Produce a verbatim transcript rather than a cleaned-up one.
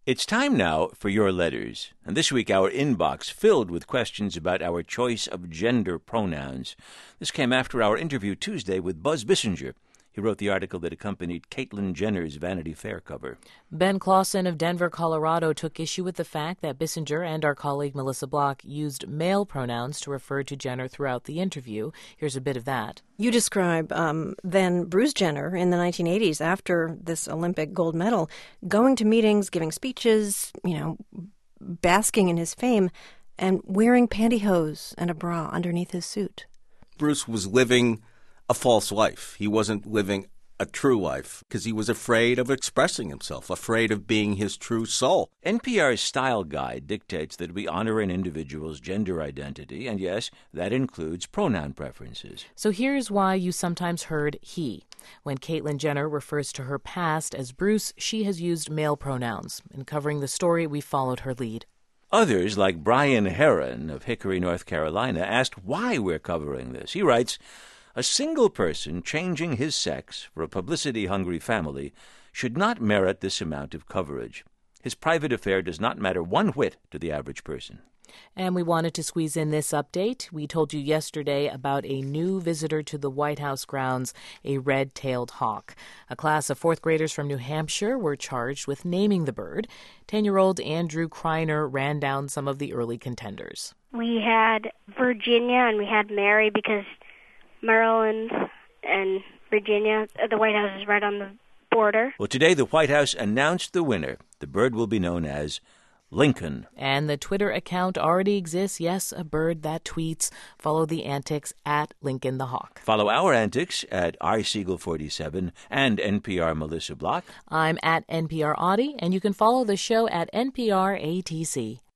It's time now for your letters, and this week our inbox filled with questions about our choice of gender pronouns. This came after our interview Tuesday with Buzz Bissinger. He wrote the article that accompanied Caitlyn Jenner's Vanity Fair cover. Ben Clausen of Denver, Colorado, took issue with the fact that Bissinger and our colleague Melissa Block used male pronouns to refer to Jenner throughout the interview. Here's a bit of that. You describe um, then Bruce Jenner in the nineteen eighties, after this Olympic gold medal, going to meetings, giving speeches, you know, basking in his fame, and wearing pantyhose and a bra underneath his suit. Bruce was living a false life. He wasn't living a true life because he was afraid of expressing himself, afraid of being his true soul. N P R's Style Guide dictates that we honor an individual's gender identity, and yes, that includes pronoun preferences. So here's why you sometimes heard he. When Caitlyn Jenner refers to her past as Bruce, she has used male pronouns. In covering the story, we followed her lead. Others, like Brian Heron of Hickory, North Carolina, asked why we're covering this. He writes, "A single person changing his sex for a publicity-hungry family should not merit this amount of coverage. His private affair does not matter one whit to the average person." And we wanted to squeeze in this update. We told you yesterday about a new visitor to the White House grounds, a red-tailed hawk. A class of fourth graders from New Hampshire were charged with naming the bird. Ten-year-old Andrew Kreiner ran down some of the early contenders. We had Virginia and we had Mary because Maryland and Virginia, the White House is right on the border. Well, today the White House announced the winner. The bird will be known as Lincoln. And the Twitter account already exists. Yes, a bird that tweets. Follow the antics at Lincoln the Hawk. Follow our antics at R Siegel forty-seven and N P R Melissa Block. I'm at N P R Audie, and you can follow the show at N P R A T C.